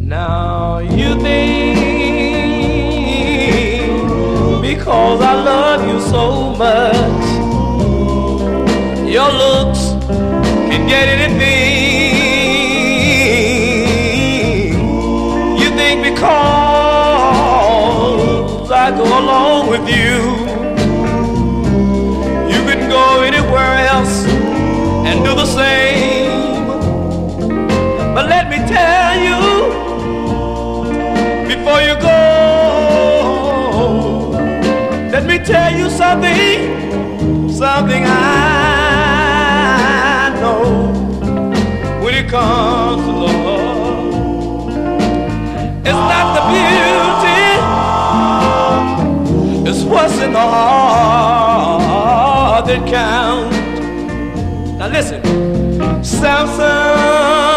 Now you think because I love you so much, your looks can get anything. You think because I go along with you, you can go anywhere else and do the same. But let me tell you, before you go, let me tell you something I know. When it comes to love, it's not the beauty, it's what's in the heart that counts. Now listen, Samson